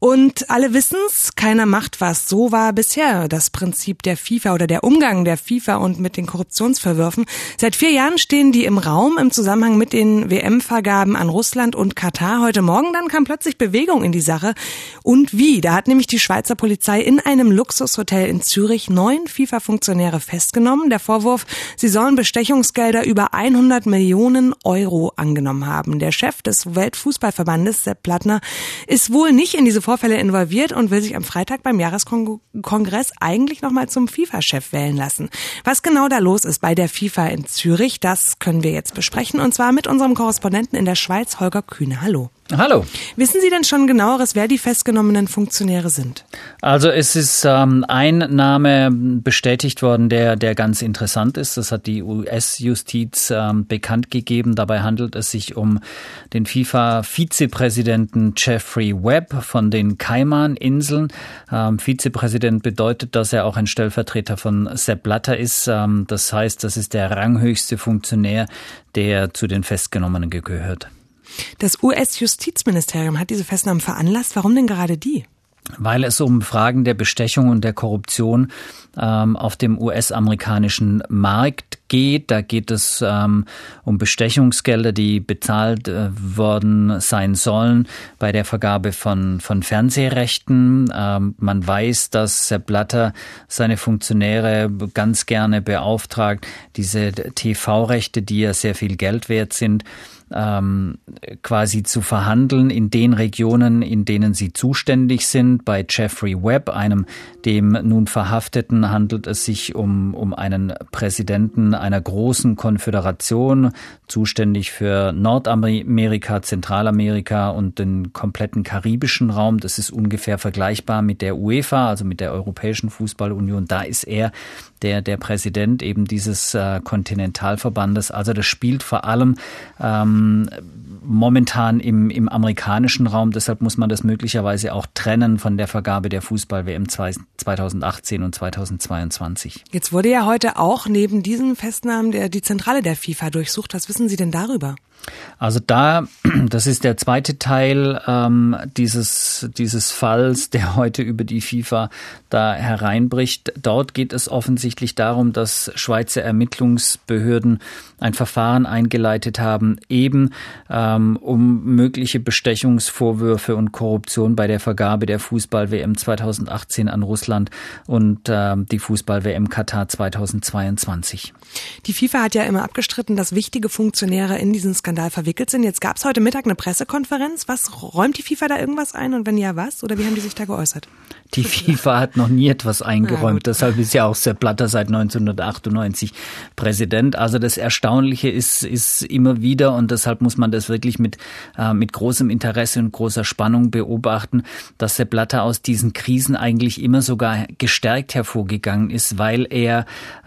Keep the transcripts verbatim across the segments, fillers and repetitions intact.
Und alle wissen's, keiner macht was. So war bisher das Prinzip der FIFA oder der Umgang der FIFA und mit den Korruptionsverwürfen. Seit vier Jahren stehen die im Raum im Zusammenhang mit den W M-Vergaben an Russland und Katar. Heute Morgen dann kam plötzlich Bewegung in die Sache. Und wie? Da hat nämlich die Schweizer Polizei in einem Luxushotel in Zürich neun FIFA-Funktionäre festgenommen. Der Vorwurf, sie sollen Bestechungsgelder über hundert Millionen Euro angenommen haben. Der Chef des Weltfußballverbandes, Sepp Blattner, ist wohl nicht in diese Vorfälle involviert und will sich am Freitag beim Jahreskongress eigentlich nochmal zum FIFA-Chef wählen lassen. Was genau da los ist bei der FIFA in Zürich, das können wir jetzt besprechen, und zwar mit unserem Korrespondenten in der Schweiz, Holger Kühne. Hallo. Hallo. Wissen Sie denn schon genaueres, wer die festgenommenen Funktionäre sind? Also es ist ähm, ein Name bestätigt worden, der der ganz interessant ist. Das hat die U S-Justiz ähm, bekannt gegeben. Dabei handelt es sich um den FIFA-Vizepräsidenten Jeffrey Webb von den Kaiman-Inseln. Ähm, Vizepräsident bedeutet, dass er auch ein Stellvertreter von Sepp Blatter ist. Ähm, das heißt, das ist der ranghöchste Funktionär, der zu den Festgenommenen gehört. Das U S-Justizministerium hat diese Festnahmen veranlasst. Warum denn gerade die? Weil es um Fragen der Bestechung und der Korruption ähm, auf dem U S-amerikanischen Markt geht. Da geht es ähm, um Bestechungsgelder, die bezahlt äh, worden sein sollen bei der Vergabe von von Fernsehrechten. Ähm, man weiß, dass Sepp Blatter seine Funktionäre ganz gerne beauftragt, diese T V-Rechte, die ja sehr viel Geld wert sind, Ähm, quasi zu verhandeln in den Regionen, in denen sie zuständig sind. Bei Jeffrey Webb, einem dem nun Verhafteten, handelt es sich um, um einen Präsidenten einer großen Konföderation, zuständig für Nordamerika, Zentralamerika und den kompletten karibischen Raum. Das ist ungefähr vergleichbar mit der UEFA, also mit der Europäischen Fußballunion. Da ist er der, der Präsident eben dieses äh, Kontinentalverbandes. Also das spielt vor allem ähm, momentan im, im amerikanischen Raum. Deshalb muss man das möglicherweise auch trennen von der Vergabe der Fußball-W M zweitausendachtzehn und zweitausendzweiundzwanzig. Jetzt wurde ja heute auch neben diesen Festnahmen der, die Zentrale der FIFA durchsucht. Was wissen Sie denn darüber? Also da, das ist der zweite Teil ähm, dieses dieses Falls, der heute über die FIFA da hereinbricht. Dort geht es offensichtlich darum, dass Schweizer Ermittlungsbehörden ein Verfahren eingeleitet haben, eben ähm, um mögliche Bestechungsvorwürfe und Korruption bei der Vergabe der Fußball-W M zweitausendachtzehn an Russland und ähm, die Fußball-W M Katar zweitausendzweiundzwanzig. Die FIFA hat ja immer abgestritten, dass wichtige Funktionäre in diesen Skandal verwickelt sind. Jetzt gab es heute Mittag eine Pressekonferenz. Was, räumt die FIFA da irgendwas ein und wenn ja, was? Oder wie haben die sich da geäußert? Die FIFA hat noch nie etwas eingeräumt. Ja, deshalb ist ja auch Sepp Blatter seit neunzehnhundertachtundneunzig Präsident. Also das Erstaunliche ist ist immer wieder, und deshalb muss man das wirklich mit äh, mit großem Interesse und großer Spannung beobachten, dass Sepp Blatter aus diesen Krisen eigentlich immer sogar gestärkt hervorgegangen ist, weil er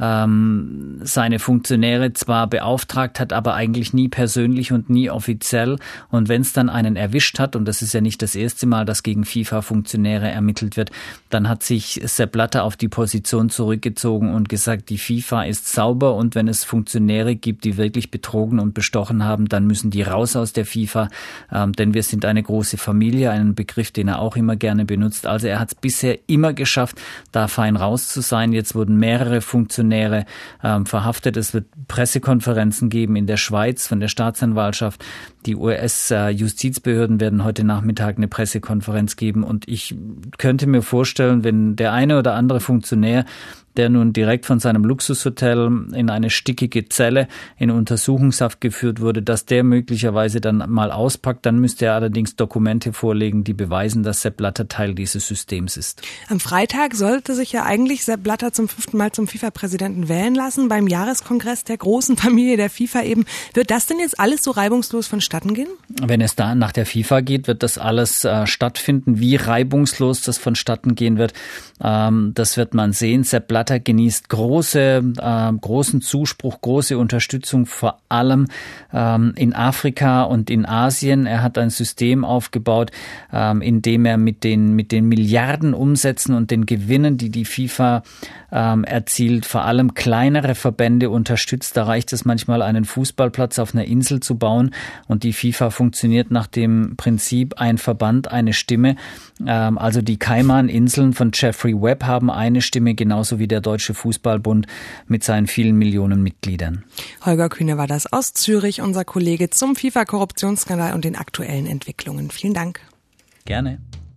ähm, seine Funktionäre zwar beauftragt hat, aber eigentlich nie persönlich und nie offiziell. Und wenn es dann einen erwischt hat, und das ist ja nicht das erste Mal, dass gegen FIFA-Funktionäre ermittelt wird, dann hat sich Sepp Blatter auf die Position zurückgezogen und gesagt, die FIFA ist sauber, und wenn es Funktionäre gibt, die wirklich betrogen und bestochen haben, dann müssen die raus aus der FIFA, ähm, denn wir sind eine große Familie, einen Begriff, den er auch immer gerne benutzt. Also er hat es bisher immer geschafft, da fein raus zu sein. Jetzt wurden mehrere Funktionäre ähm, verhaftet. Es wird Pressekonferenzen geben in der Schweiz von der Staatsanwaltschaft. Die U S-Justizbehörden werden heute Nachmittag eine Pressekonferenz geben, und ich könnte mir vorstellen, wenn der eine oder andere Funktionär, der nun direkt von seinem Luxushotel in eine stickige Zelle in Untersuchungshaft geführt wurde, dass der möglicherweise dann mal auspackt. Dann müsste er allerdings Dokumente vorlegen, die beweisen, dass Sepp Blatter Teil dieses Systems ist. Am Freitag sollte sich ja eigentlich Sepp Blatter zum fünften Mal zum FIFA-Präsidenten wählen lassen, beim Jahreskongress der großen Familie der FIFA eben. Wird das denn jetzt alles so reibungslos vonstatten gehen? Wenn es da nach der FIFA geht, wird das alles äh, stattfinden. Wie reibungslos das vonstatten gehen wird, ähm, das wird man sehen. Sepp Blatter genießt große, äh, großen Zuspruch, große Unterstützung, vor allem ähm, in Afrika und in Asien. Er hat ein System aufgebaut, ähm, in dem er mit den, mit den Milliarden Umsätzen und den Gewinnen, die die FIFA ähm, erzielt, vor allem kleinere Verbände unterstützt. Da reicht es manchmal, einen Fußballplatz auf einer Insel Insel zu bauen. Und die FIFA funktioniert nach dem Prinzip ein Verband, eine Stimme. Ähm, also die Kaimaninseln von Jeffrey Webb haben eine Stimme, genauso wie der Deutsche Fußballbund mit seinen vielen Millionen Mitgliedern. Holger Kühne war das aus Zürich, unser Kollege zum FIFA-Korruptionsskandal und den aktuellen Entwicklungen. Vielen Dank. Gerne.